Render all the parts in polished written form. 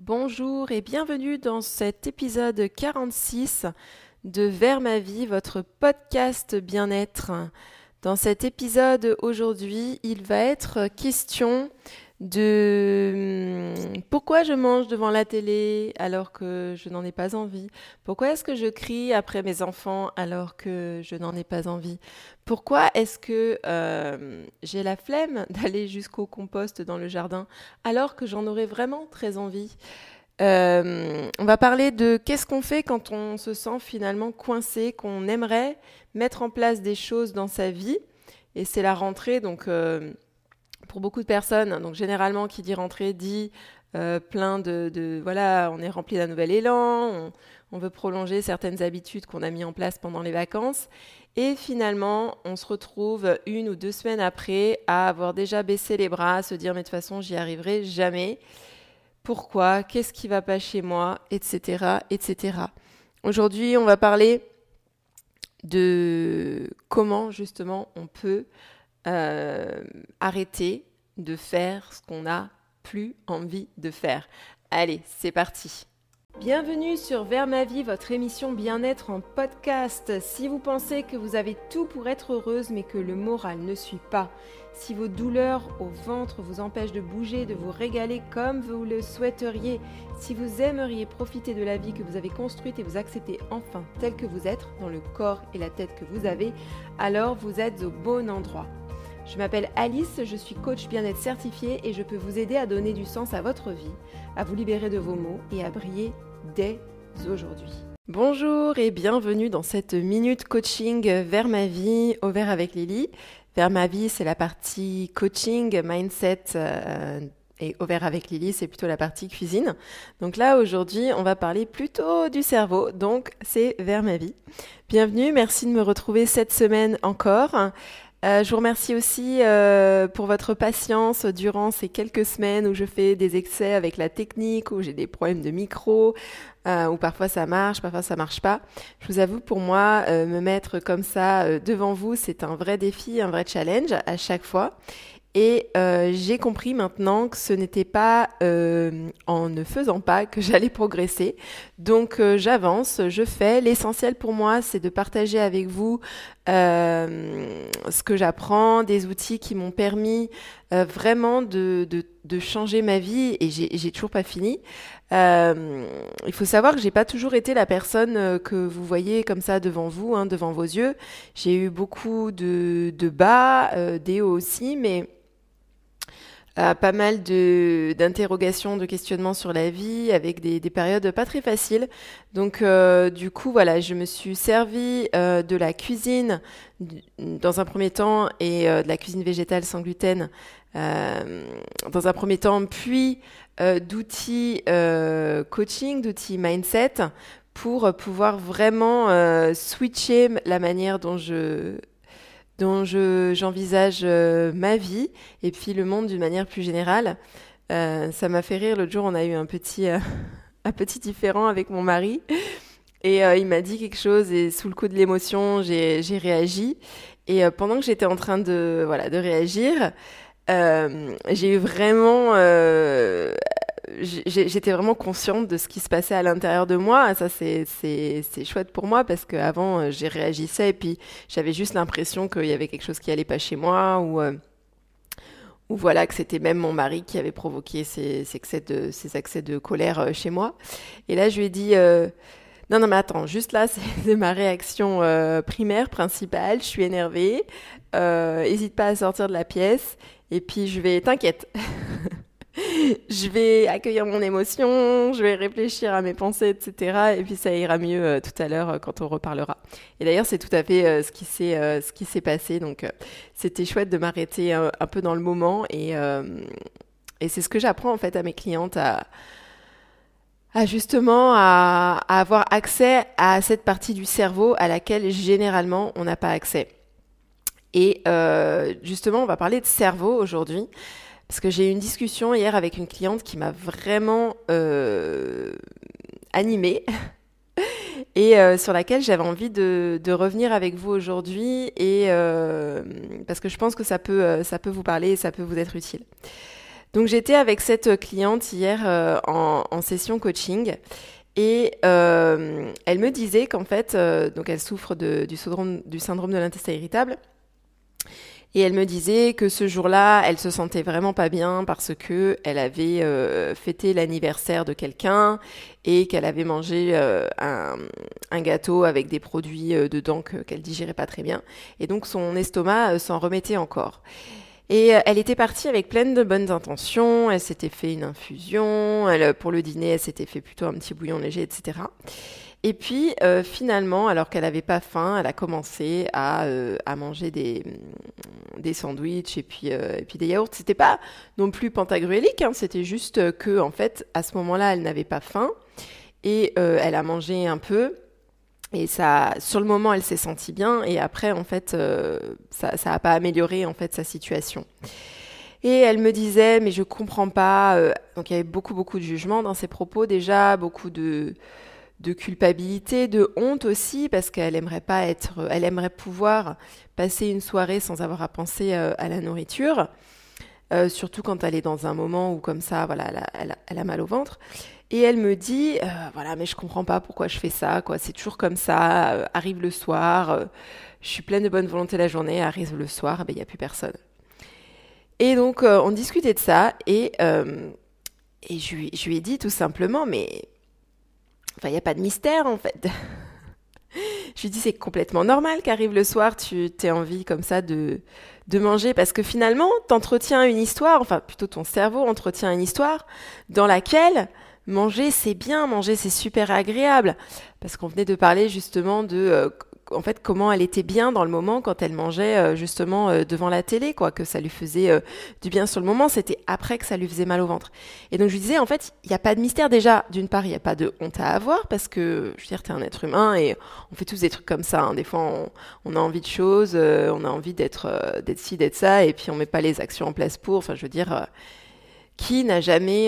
Bonjour et bienvenue dans cet épisode 46 de Vers ma vie, votre podcast bien-être. Dans cet épisode aujourd'hui, il va être question de pourquoi je mange devant la télé alors que je n'en ai pas envie. Pourquoi est-ce que je crie après mes enfants alors que je n'en ai pas envie. Pourquoi est-ce que j'ai la flemme d'aller jusqu'au compost dans le jardin alors que j'en aurais vraiment très envie. On va parler de qu'est-ce qu'on fait quand on se sent finalement coincé, qu'on aimerait mettre en place des choses dans sa vie. Et c'est la rentrée, donc pour beaucoup de personnes, donc généralement qui dit rentrée dit plein voilà, on est rempli d'un nouvel élan, on veut prolonger certaines habitudes qu'on a mis en place pendant les vacances. Et finalement, on se retrouve 1 ou 2 semaines après à avoir déjà baissé les bras, à se dire mais de toute façon j'y arriverai jamais. Pourquoi, qu'est-ce qui va pas chez moi, etc., etc. Aujourd'hui, on va parler de comment justement on peut arrêter de faire ce qu'on n'a plus envie de faire. Allez, c'est parti. Bienvenue sur Vers ma vie, votre émission bien-être en podcast. Si vous pensez que vous avez tout pour être heureuse mais que le moral ne suit pas, si vos douleurs au ventre vous empêchent de bouger, de vous régaler comme vous le souhaiteriez, si vous aimeriez profiter de la vie que vous avez construite et vous accepter enfin tel que vous êtes, dans le corps et la tête que vous avez, alors vous êtes au bon endroit. Je m'appelle Alice, je suis coach bien-être certifiée et je peux vous aider à donner du sens à votre vie, à vous libérer de vos maux et à briller dès aujourd'hui. Bonjour et bienvenue dans cette minute coaching vers ma vie au vert avec Lily. Vers ma vie, c'est la partie coaching, mindset et au vert avec Lily, c'est plutôt la partie cuisine. Donc là, aujourd'hui, on va parler plutôt du cerveau, donc c'est vers ma vie. Bienvenue, merci de me retrouver cette semaine encore. Je vous remercie aussi pour votre patience durant ces quelques semaines où je fais des excès avec la technique, où j'ai des problèmes de micro, où parfois ça marche pas. Je vous avoue, pour moi, me mettre comme ça devant vous, c'est un vrai défi, un vrai challenge à chaque fois. Et j'ai compris maintenant que ce n'était pas en ne faisant pas que j'allais progresser. Donc j'avance, je fais. L'essentiel pour moi, c'est de partager avec vous ce que j'apprends, des outils qui m'ont permis vraiment de changer ma vie et j'ai toujours pas fini. Il faut savoir que j'ai pas toujours été la personne que vous voyez comme ça devant vous, hein, devant vos yeux. J'ai eu beaucoup de bas, des hauts aussi, mais pas mal d'interrogations, de questionnements sur la vie, avec des périodes pas très faciles. Donc du coup, voilà, je me suis servie de la cuisine dans un premier temps et de la cuisine végétale sans gluten dans un premier temps, puis d'outils coaching, d'outils mindset pour pouvoir vraiment switcher la manière dont j'envisage ma vie et puis le monde d'une manière plus générale. Ça m'a fait rire. L'autre jour, on a eu un petit différend avec mon mari et il m'a dit quelque chose et sous le coup de l'émotion, j'ai réagi. Et pendant que j'étais en train de réagir, j'ai eu vraiment... j'étais vraiment consciente de ce qui se passait à l'intérieur de moi. Ça, c'est chouette pour moi parce qu'avant, j'ai réagissais et puis j'avais juste l'impression qu'il y avait quelque chose qui allait pas chez moi ou voilà, que c'était même mon mari qui avait provoqué ces accès de colère chez moi. Et là, je lui ai dit... non, mais attends, juste là, c'est ma réaction primaire, principale. Je suis énervée. Hésite pas à sortir de la pièce. Et puis, t'inquiète. Je vais accueillir mon émotion, je vais réfléchir à mes pensées, etc. Et puis ça ira mieux tout à l'heure quand on reparlera. Et d'ailleurs, c'est tout à fait ce qui s'est passé. Donc, c'était chouette de m'arrêter un peu dans le moment. Et c'est ce que j'apprends en fait à mes clientes justement à avoir accès à cette partie du cerveau à laquelle généralement on n'a pas accès. Et justement, on va parler de cerveau aujourd'hui. Parce que j'ai eu une discussion hier avec une cliente qui m'a vraiment animée et sur laquelle j'avais envie de revenir avec vous aujourd'hui et parce que je pense que ça peut vous parler et ça peut vous être utile. Donc j'étais avec cette cliente hier en session coaching et elle me disait qu'en fait, donc elle souffre du syndrome de l'intestin irritable. Et elle me disait que ce jour-là, elle se sentait vraiment pas bien parce que elle avait fêté l'anniversaire de quelqu'un et qu'elle avait mangé un gâteau avec des produits dedans qu'elle digérait pas très bien. Et donc son estomac s'en remettait encore. Et elle était partie avec plein de bonnes intentions. Elle s'était fait une infusion. Pour le dîner, elle s'était fait plutôt un petit bouillon léger, etc. Et puis finalement, alors qu'elle n'avait pas faim, elle a commencé à manger des sandwichs et puis des yaourts. C'était pas non plus pantagruélique, hein, c'était juste que en fait, à ce moment-là, elle n'avait pas faim et elle a mangé un peu. Et ça, sur le moment, elle s'est sentie bien. Et après, en fait, ça a pas amélioré en fait sa situation. Et elle me disait, mais je comprends pas. Donc il y avait beaucoup de jugement dans ses propos déjà, beaucoup de culpabilité, de honte aussi, parce qu'elle aimerait pas elle aimerait pouvoir passer une soirée sans avoir à penser à la nourriture, surtout quand elle est dans un moment où comme ça, voilà, elle a mal au ventre. Et elle me dit, voilà, mais je comprends pas pourquoi je fais ça, quoi. C'est toujours comme ça. Arrive le soir, je suis pleine de bonne volonté la journée. Arrive le soir, ben il y a plus personne. Et donc on discutait de ça et je lui ai dit tout simplement, mais enfin, il n'y a pas de mystère en fait. Je lui dis c'est complètement normal qu'arrive le soir, tu aies envie comme ça de manger parce que finalement, t'entretiens une histoire, enfin plutôt ton cerveau entretient une histoire dans laquelle manger c'est bien, manger c'est super agréable. Parce qu'on venait de parler justement de en fait comment elle était bien dans le moment quand elle mangeait justement devant la télé, quoi, que ça lui faisait du bien sur le moment, c'était après que ça lui faisait mal au ventre. Et donc je lui disais en fait, il n'y a pas de mystère déjà, d'une part, il n'y a pas de honte à avoir parce que je veux dire, t'es un être humain et on fait tous des trucs comme ça, hein. Des fois on a envie de choses, on a envie d'être ci, d'être ça et puis on met pas les actions en place pour, enfin je veux dire, qui n'a jamais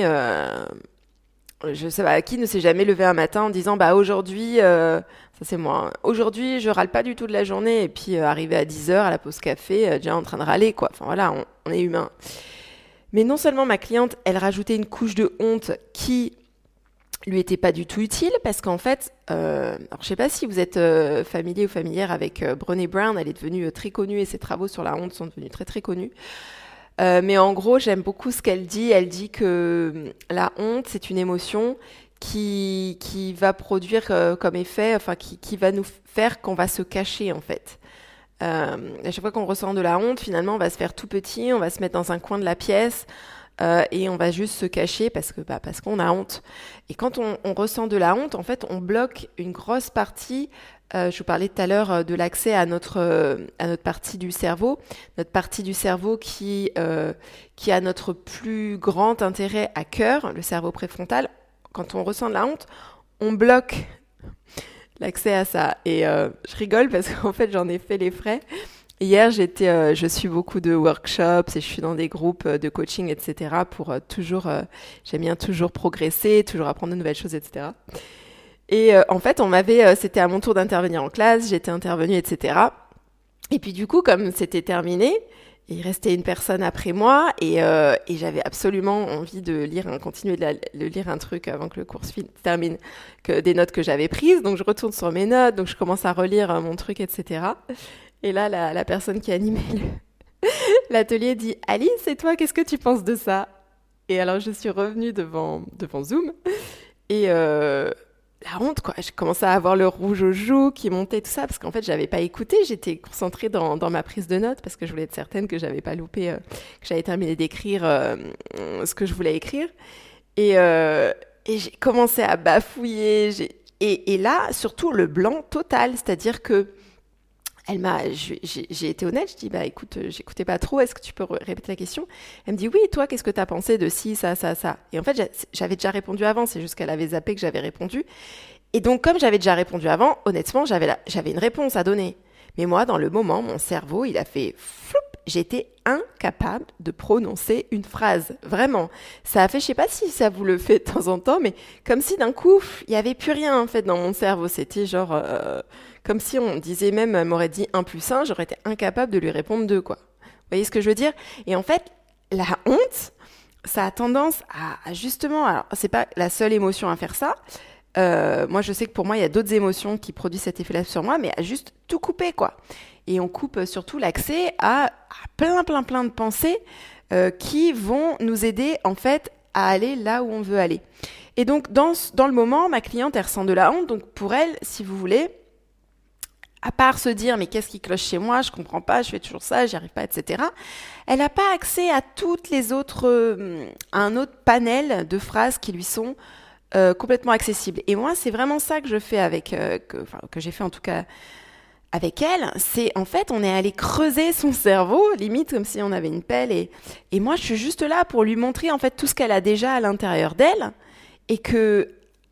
je sais pas, qui ne s'est jamais levé un matin en disant bah aujourd'hui, ça c'est moi, hein, aujourd'hui je râle pas du tout de la journée et puis arrivé à 10 heures à la pause café, déjà en train de râler quoi. Enfin voilà, on est humain. Mais non seulement ma cliente, elle rajoutait une couche de honte qui lui était pas du tout utile parce qu'en fait, alors je sais pas si vous êtes familier ou familière avec Brené Brown, elle est devenue très connue et ses travaux sur la honte sont devenus très connus. Mais en gros, j'aime beaucoup ce qu'elle dit. Elle dit que la honte, c'est une émotion qui va produire comme effet, enfin qui va nous faire qu'on va se cacher en fait. À chaque fois qu'on ressent de la honte, finalement, on va se faire tout petit, on va se mettre dans un coin de la pièce et on va juste se cacher parce qu'on a honte. Et quand on ressent de la honte, en fait, on bloque une grosse partie. Je vous parlais tout à l'heure de l'accès à notre partie du cerveau, notre partie du cerveau qui a notre plus grand intérêt à cœur, le cerveau préfrontal. Quand on ressent de la honte, on bloque l'accès à ça. Et je rigole parce qu'en fait, j'en ai fait les frais. Hier, je suis beaucoup de workshops et je suis dans des groupes de coaching, etc. pour j'aime bien toujours progresser, toujours apprendre de nouvelles choses, etc. Et en fait, c'était à mon tour d'intervenir en classe, j'étais intervenue, etc. Et puis du coup, comme c'était terminé, il restait une personne après moi et j'avais absolument envie de continuer de lire un truc avant que le cours se termine, des notes que j'avais prises. Donc je retourne sur mes notes, donc je commence à relire mon truc, etc. Et là, la personne qui animait l'atelier dit « Alice, et toi, qu'est-ce que tu penses de ça ?» Et alors, je suis revenue devant Zoom et la honte, quoi. Je commençais à avoir le rouge aux joues qui montait, tout ça, parce qu'en fait, j'avais pas écouté. J'étais concentrée dans ma prise de notes parce que je voulais être certaine que j'avais pas loupé, que j'avais terminé d'écrire ce que je voulais écrire. Et j'ai commencé à bafouiller. Et là, surtout, le blanc total, c'est-à-dire que j'ai été honnête, je dis, bah écoute, j'écoutais pas trop, est-ce que tu peux répéter la question? Elle me dit, oui, toi, qu'est-ce que t'as pensé de ci, ça, ça, ça? Et en fait, j'avais déjà répondu avant, c'est juste qu'elle avait zappé que j'avais répondu. Et donc, comme j'avais déjà répondu avant, honnêtement, j'avais une réponse à donner. Mais moi, dans le moment, mon cerveau, il a fait floup, j'étais incapable de prononcer une phrase. Vraiment. Ça a fait, je sais pas si ça vous le fait de temps en temps, mais comme si d'un coup, il y avait plus rien, en fait, dans mon cerveau. C'était genre, comme si on disait même, elle m'aurait dit 1 plus 1, j'aurais été incapable de lui répondre 2, quoi. Vous voyez ce que je veux dire? Et en fait, la honte, ça a tendance à justement, alors c'est pas la seule émotion à faire ça. Moi, je sais que pour moi, il y a d'autres émotions qui produisent cet effet-là sur moi, mais à juste tout couper, quoi. Et on coupe surtout l'accès à plein de pensées qui vont nous aider, en fait, à aller là où on veut aller. Et donc, dans le moment, ma cliente, elle ressent de la honte. Donc, pour elle, si vous voulez, à part se dire mais qu'est-ce qui cloche chez moi, je comprends pas, je fais toujours ça, j'y arrive pas, etc. Elle n'a pas accès à toutes les autres, à un autre panel de phrases qui lui sont complètement accessibles. Et moi, c'est vraiment ça que je fais que j'ai fait en tout cas avec elle. C'est en fait, on est allé creuser son cerveau, limite comme si on avait une pelle. Et moi, je suis juste là pour lui montrer en fait tout ce qu'elle a déjà à l'intérieur d'elle et que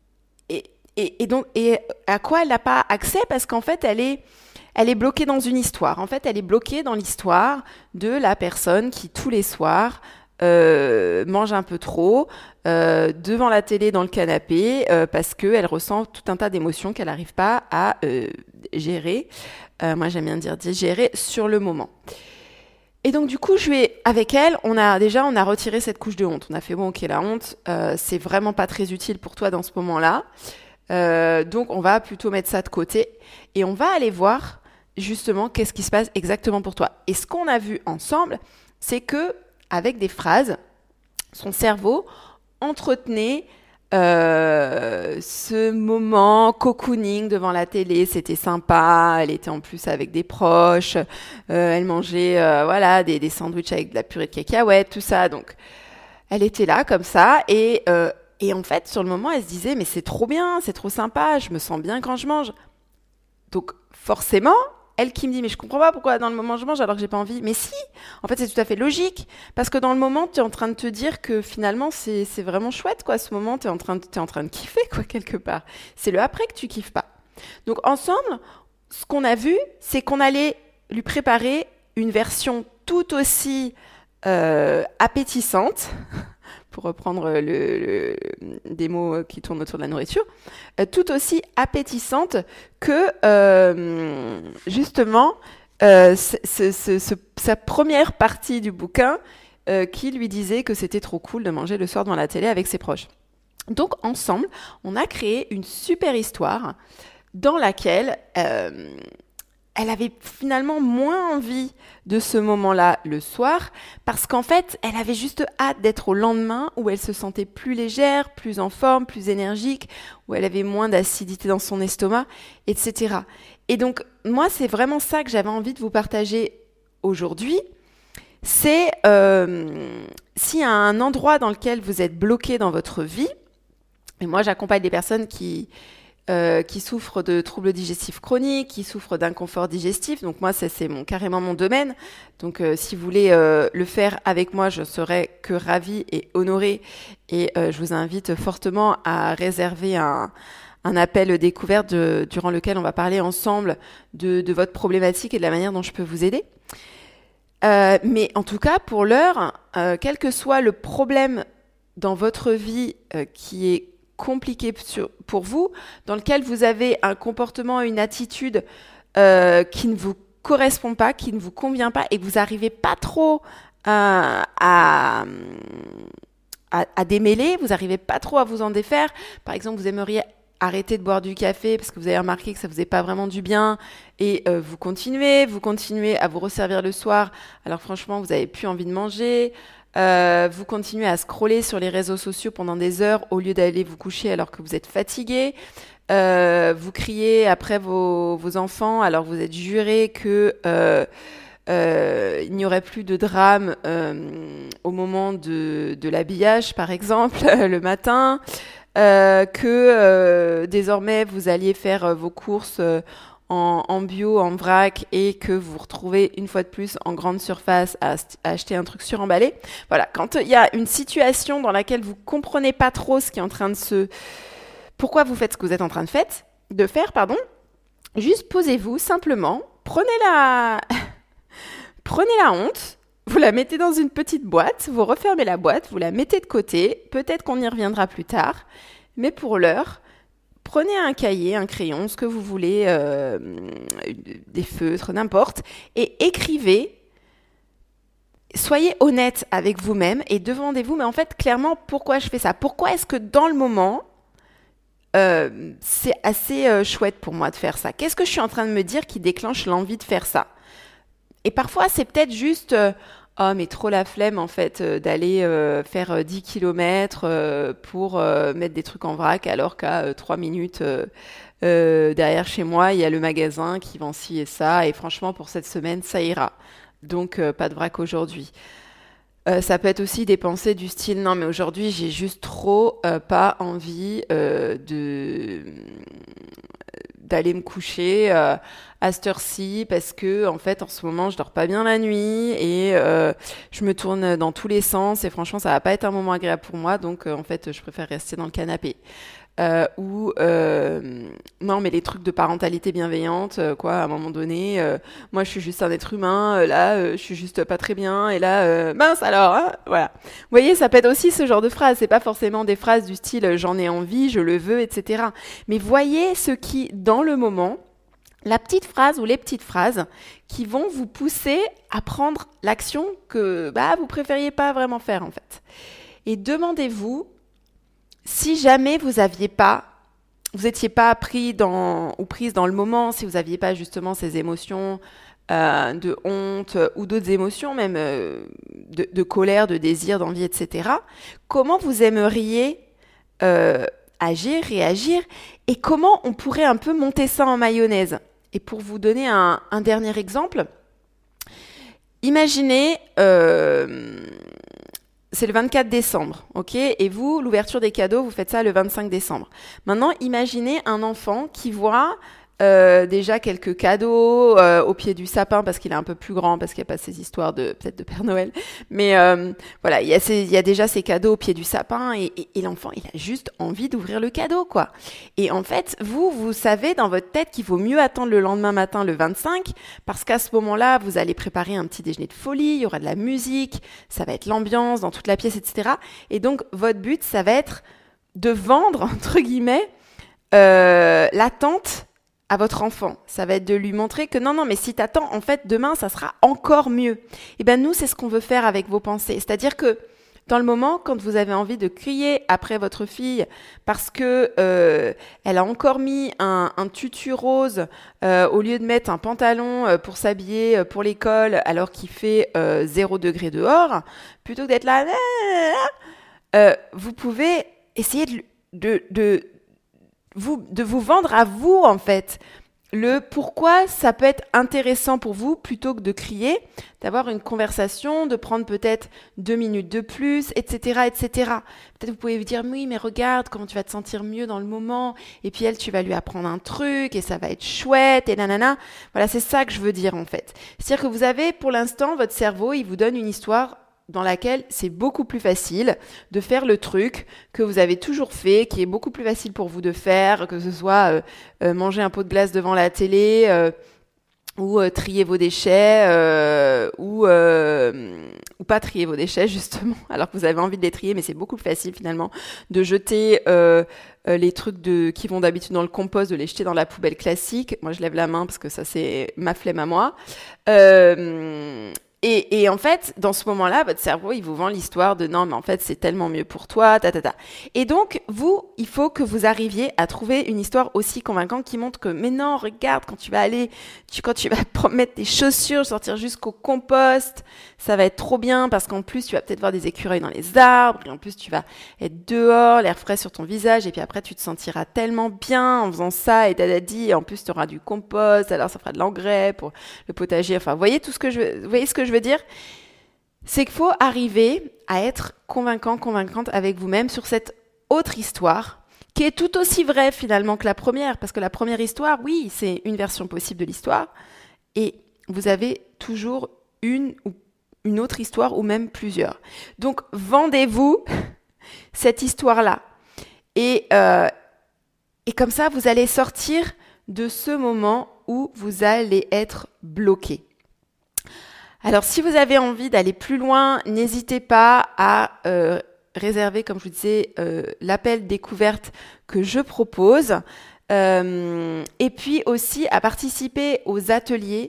et à quoi elle n'a pas accès parce qu'en fait elle est bloquée dans une histoire. En fait, elle est bloquée dans l'histoire de la personne qui tous les soirs mange un peu trop devant la télé dans le canapé parce qu'elle ressent tout un tas d'émotions qu'elle n'arrive pas à gérer. Moi, j'aime bien dire digérer sur le moment. Et donc du coup, avec elle, on a retiré cette couche de honte. On a fait bon, ok, la honte, c'est vraiment pas très utile pour toi dans ce moment-là. Donc on va plutôt mettre ça de côté et on va aller voir justement qu'est-ce qui se passe exactement pour toi. Et ce qu'on a vu ensemble, c'est que avec des phrases, son cerveau entretenait ce moment cocooning devant la télé. C'était sympa, elle était en plus avec des proches, elle mangeait des sandwichs avec de la purée de cacahuètes, tout ça. Donc elle était là comme ça et en fait, sur le moment, elle se disait, mais c'est trop bien, c'est trop sympa, je me sens bien quand je mange. Donc, forcément, elle qui me dit, mais je comprends pas pourquoi dans le moment je mange alors que j'ai pas envie. Mais si, en fait, c'est tout à fait logique. Parce que dans le moment, tu es en train de te dire que finalement, c'est vraiment chouette, quoi. Ce moment, t'es en train de kiffer, quoi, quelque part. C'est le après que tu kiffes pas. Donc, ensemble, ce qu'on a vu, c'est qu'on allait lui préparer une version tout aussi appétissante pour reprendre des mots qui tournent autour de la nourriture, tout aussi appétissante que justement sa première partie du bouquin qui lui disait que c'était trop cool de manger le soir devant la télé avec ses proches. Donc ensemble, on a créé une super histoire dans laquelle elle avait finalement moins envie de ce moment-là le soir parce qu'en fait, elle avait juste hâte d'être au lendemain où elle se sentait plus légère, plus en forme, plus énergique, où elle avait moins d'acidité dans son estomac, etc. Et donc, moi, c'est vraiment ça que j'avais envie de vous partager aujourd'hui. C'est s'il y a un endroit dans lequel vous êtes bloqué dans votre vie, et moi, j'accompagne des personnes qui souffrent de troubles digestifs chroniques, qui souffrent d'inconfort digestif. Donc moi, c'est carrément mon domaine. Donc si vous voulez le faire avec moi, je serais que ravie et honorée. Et je vous invite fortement à réserver un appel découverte durant lequel on va parler ensemble de votre problématique et de la manière dont je peux vous aider. Mais en tout cas, pour l'heure, quel que soit le problème dans votre vie qui est compliqué pour vous, dans lequel vous avez un comportement, une attitude qui ne vous correspond pas, qui ne vous convient pas et que vous n'arrivez pas trop à démêler, vous n'arrivez pas trop à vous en défaire. Par exemple, vous aimeriez arrêter de boire du café parce que vous avez remarqué que ça ne faisait pas vraiment du bien et vous continuez à vous resservir le soir alors franchement, vous n'avez plus envie de manger. Vous continuez à scroller sur les réseaux sociaux pendant des heures au lieu d'aller vous coucher alors que vous êtes fatigué. Vous criez après vos enfants alors vous êtes juré que il n'y aurait plus de drame au moment de l'habillage, par exemple, le matin. Que désormais vous alliez faire vos courses en bio, en vrac, et que vous vous retrouvez une fois de plus en grande surface à acheter un truc suremballé. Voilà, quand il y a une situation dans laquelle vous comprenez pas trop ce qui est en train de pourquoi vous faites ce que vous êtes en train de faire, juste posez-vous simplement, prenez la honte, vous la mettez dans une petite boîte, vous refermez la boîte, vous la mettez de côté, peut-être qu'on y reviendra plus tard, mais pour l'heure, prenez un cahier, un crayon, ce que vous voulez, des feutres, n'importe, et écrivez soyez honnête avec vous-même et demandez-vous, mais en fait, clairement, pourquoi je fais ça? Pourquoi est-ce que dans le moment, c'est assez chouette pour moi de faire ça? Qu'est-ce que je suis en train de me dire qui déclenche l'envie de faire ça? Et parfois, c'est peut-être juste, oh, mais trop la flemme, en fait, d'aller faire 10 kilomètres pour mettre des trucs en vrac, alors qu'à 3 minutes derrière chez moi, il y a le magasin qui vend ci et ça. Et franchement, pour cette semaine, ça ira. Donc, pas de vrac aujourd'hui. Ça peut être aussi des pensées du style, non, mais aujourd'hui, j'ai juste trop pas envie d'aller me coucher à cette heure-ci parce que en fait en ce moment je dors pas bien la nuit et je me tourne dans tous les sens et franchement ça va pas être un moment agréable pour moi, donc en fait je préfère rester dans le canapé. Ou non, mais les trucs de parentalité bienveillante, quoi, à un moment donné, moi je suis juste un être humain, là je suis juste pas très bien, et là mince alors, hein, voilà. Vous voyez, ça peut être aussi ce genre de phrases, c'est pas forcément des phrases du style j'en ai envie, je le veux, etc. Mais voyez ce qui, dans le moment, la petite phrase ou les petites phrases qui vont vous pousser à prendre l'action que bah, vous préfériez pas vraiment faire en fait. Et demandez-vous si jamais vous étiez pas pris dans ou prise dans le moment, si vous aviez pas justement ces émotions de honte ou d'autres émotions même de colère, de désir, d'envie, etc. Comment vous aimeriez agir, réagir et comment on pourrait un peu monter ça en mayonnaise. Et pour vous donner un dernier exemple, imaginez c'est le 24 décembre, ok? Et vous, l'ouverture des cadeaux, vous faites ça le 25 décembre. Maintenant, imaginez un enfant qui voit déjà quelques cadeaux au pied du sapin parce qu'il est un peu plus grand, parce qu'il n'y a pas ces histoires de peut-être de Père Noël. Mais voilà, il y a déjà ces cadeaux au pied du sapin et l'enfant, il a juste envie d'ouvrir le cadeau, quoi. Et en fait, vous savez dans votre tête qu'il vaut mieux attendre le lendemain matin, le 25, parce qu'à ce moment-là, vous allez préparer un petit déjeuner de folie, il y aura de la musique, ça va être l'ambiance dans toute la pièce, etc. Et donc, votre but, ça va être de vendre, entre guillemets, l'attente à votre enfant. Ça va être de lui montrer que non, mais si t'attends, en fait, demain, ça sera encore mieux. Et ben nous, c'est ce qu'on veut faire avec vos pensées. C'est-à-dire que dans le moment, quand vous avez envie de crier après votre fille parce que elle a encore mis un tutu rose au lieu de mettre un pantalon pour s'habiller pour l'école alors qu'il fait 0 degré dehors, plutôt que d'être là, vous pouvez essayer de vous vendre à vous, en fait, le pourquoi ça peut être intéressant pour vous plutôt que de crier, d'avoir une conversation, de prendre peut-être 2 minutes de plus, etc., etc. Peut-être vous pouvez vous dire, oui, mais regarde comment tu vas te sentir mieux dans le moment, et puis elle, tu vas lui apprendre un truc, et ça va être chouette, et nanana. Voilà, c'est ça que je veux dire, en fait. C'est-à-dire que vous avez, pour l'instant, votre cerveau, il vous donne une histoire dans laquelle c'est beaucoup plus facile de faire le truc que vous avez toujours fait, qui est beaucoup plus facile pour vous de faire, que ce soit manger un pot de glace devant la télé, ou trier vos déchets, ou pas trier vos déchets justement, alors que vous avez envie de les trier, mais c'est beaucoup plus facile finalement de jeter les trucs qui vont d'habitude dans le compost, de les jeter dans la poubelle classique. Moi je lève la main parce que ça c'est ma flemme à moi. Et en fait, dans ce moment-là, votre cerveau, il vous vend l'histoire de non, mais en fait, c'est tellement mieux pour toi, ta. Et donc, vous, il faut que vous arriviez à trouver une histoire aussi convaincante qui montre que, mais non, regarde, quand tu vas mettre tes chaussures, sortir jusqu'au compost, ça va être trop bien parce qu'en plus, tu vas peut-être voir des écureuils dans les arbres et en plus, tu vas être dehors, l'air frais sur ton visage et puis après, tu te sentiras tellement bien en faisant ça et et en plus, tu auras du compost, alors ça fera de l'engrais pour le potager. Enfin, vous voyez ce que je veux dire, c'est qu'il faut arriver à être convaincante avec vous-même sur cette autre histoire qui est tout aussi vraie finalement que la première, parce que la première histoire, oui, c'est une version possible de l'histoire et vous avez toujours une autre histoire ou même plusieurs. Donc, vendez-vous cette histoire-là et comme ça, vous allez sortir de ce moment où vous allez être bloqué. Alors, si vous avez envie d'aller plus loin, n'hésitez pas à réserver, comme je vous disais, l'appel découverte que je propose. Et puis aussi à participer aux ateliers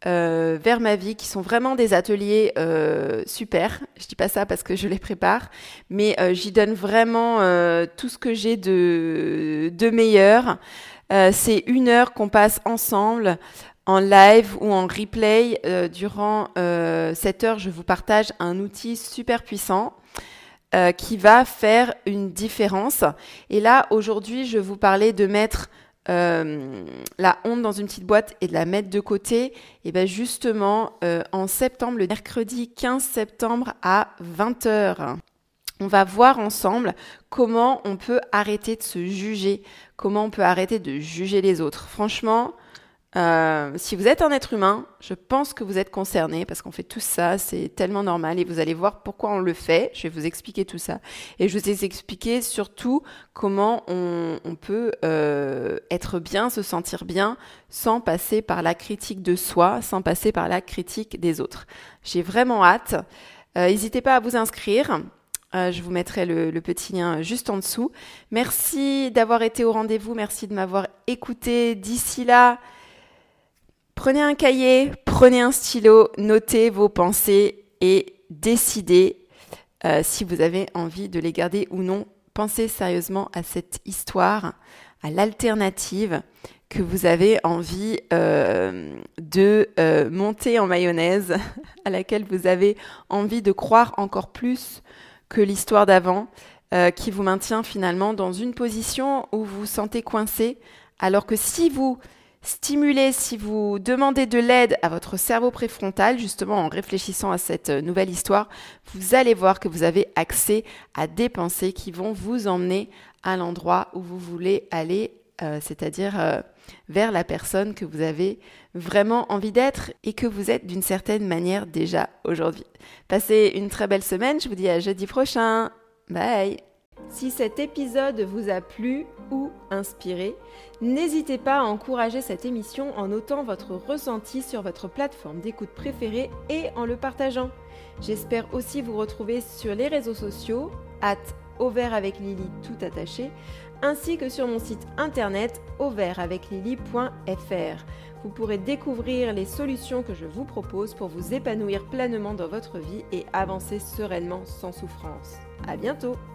vers ma vie, qui sont vraiment des ateliers super. Je dis pas ça parce que je les prépare, mais j'y donne vraiment tout ce que j'ai de meilleur. C'est 1 heure qu'on passe ensemble en live ou en replay. Durant cette heure, je vous partage un outil super puissant qui va faire une différence. Et là, aujourd'hui, je vais vous parler de mettre la honte dans une petite boîte et de la mettre de côté. Et bien justement, en septembre, le mercredi 15 septembre à 20h, on va voir ensemble comment on peut arrêter de se juger, comment on peut arrêter de juger les autres. Franchement, si vous êtes un être humain, je pense que vous êtes concerné parce qu'on fait tout ça, c'est tellement normal et vous allez voir pourquoi on le fait. Je vais vous expliquer tout ça et je vais vous expliquer surtout comment on peut être bien, se sentir bien sans passer par la critique de soi, sans passer par la critique des autres. J'ai vraiment hâte. N'hésitez pas à vous inscrire. Je vous mettrai le petit lien juste en dessous. Merci d'avoir été au rendez-vous, merci de m'avoir écouté. D'ici là, prenez un cahier, prenez un stylo, notez vos pensées et décidez si vous avez envie de les garder ou non. Pensez sérieusement à cette histoire, à l'alternative que vous avez envie de monter en mayonnaise, à laquelle vous avez envie de croire encore plus que l'histoire d'avant, qui vous maintient finalement dans une position où vous vous sentez coincé, alors que si vous stimulez, si vous demandez de l'aide à votre cerveau préfrontal, justement en réfléchissant à cette nouvelle histoire, vous allez voir que vous avez accès à des pensées qui vont vous emmener à l'endroit où vous voulez aller, c'est-à-dire vers la personne que vous avez vraiment envie d'être et que vous êtes d'une certaine manière déjà aujourd'hui. Passez une très belle semaine, je vous dis à jeudi prochain. Bye! Si cet épisode vous a plu ou inspiré, n'hésitez pas à encourager cette émission en notant votre ressenti sur votre plateforme d'écoute préférée et en le partageant. J'espère aussi vous retrouver sur les réseaux sociaux, @auvertaveclily tout attaché, ainsi que sur mon site internet auvertaveclily.fr. Vous pourrez découvrir les solutions que je vous propose pour vous épanouir pleinement dans votre vie et avancer sereinement sans souffrance. À bientôt!